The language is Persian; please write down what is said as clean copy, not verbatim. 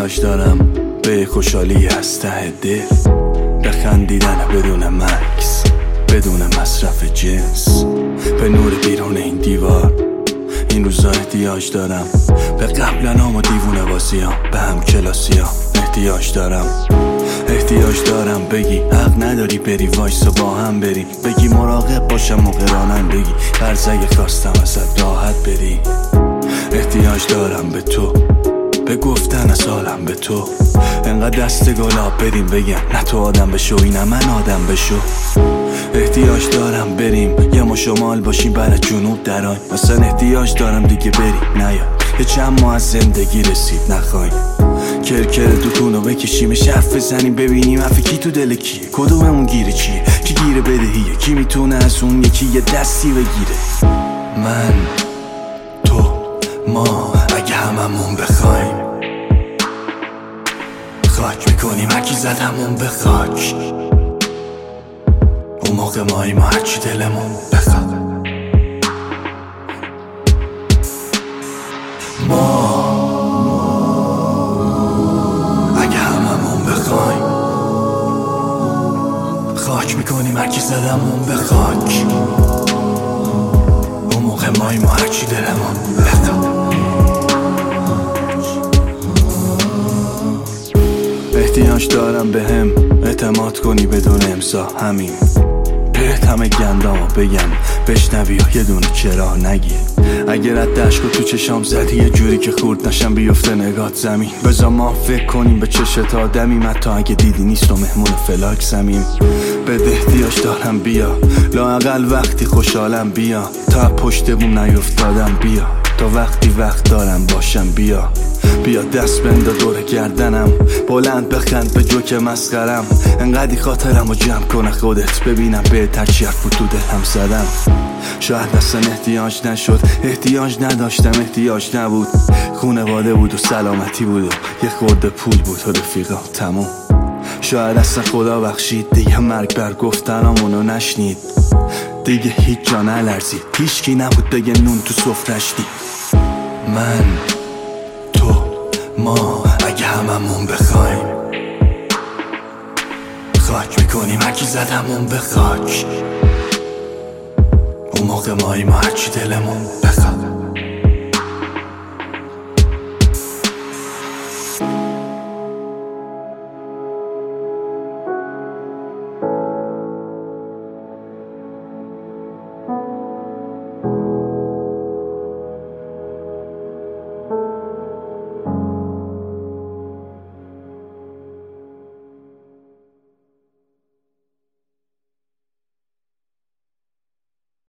احتیاج دارم به خوشحالی از ته دل، بخندیدن بدون مکس، بدون مصرف جنس، به نور بیرون این دیوار. این روزا احتیاج دارم به قبلنام و دیوونه بازیام، به هم کلاسیام احتیاج دارم بگی حق نداری بری وایسا با هم بریم، بگی مراقب باشم و قرانن بگی فرض اگه خواستم ازت راحت بری. احتیاج دارم به تو، به گفتن از حالم به تو، انقدر دست گلاب بریم بگم نه تو آدم بشو اینم من آدم بشو. احتیاج دارم بریم یه ما شمال باشیم برای جنوب درآیم، مثلا احتیاج دارم دیگه بریم نیا یه چند ماه از زندگی رسید نخوایم کرکر دوتونو بکشیم شرف بزنیم ببینیم حرف کی تو دل کیه، کدوممون گیره چیه، کی گیره بدهیه، کی میتونه از اون یکی یه دستی بگیره. من تو ما اگه هممون بخوایم خاک میکنیم هرکی زدمون به خاک، اون موقع مایی ما هرچی دلمون بخواد. ما اگه هممون بخوایم خاک میکنیم هرکی زدمون به خاک، اون موقع مایی ما هرچی دلمون بخواد. احتیاج دارم به هم اعتماد کنی بدون امضا، همین بهت همه گندامو بگم بشنوی و یه دونه چرا نگی. اگر رد عشقو تو چشام زدی یه جوری که خورد نشم بیفته نگات زمین، بذار ما فکر کنیم به چشت آدمیم، حتی اگه دیدی نیست و مهمون فلاک زمین. بده احتیاج دارم بیا لااقل وقتی خوشحالم بیا، تا پشت بوم نیفتادم بیا، تا وقتی وقت دارم باشم بیا دست بنده دور گردنم، بلند بخند به جوک مسخرم، انقدی خاطرم رو جمع کنه خودت ببینم به ترچی حرف تو دلم زدم. شاید اصلا احتیاج نشد، احتیاج نداشتم، احتیاج نبود، خونواده بود و سلامتی بود و یه خورده پول بود و رفیقا تموم. شاید اصلا خدا بخشید دیگه مرگ بر گفتنامونو نشنید، دیگه هیچ جا نلرزید، هیچکی نبود بگه نون تو سفرش دید. من تو ما اگه هممون بخوایم خاک میکنیم هرکی زدمون به خاک، اون موقع مایی ما هرچی دلمون بخواد.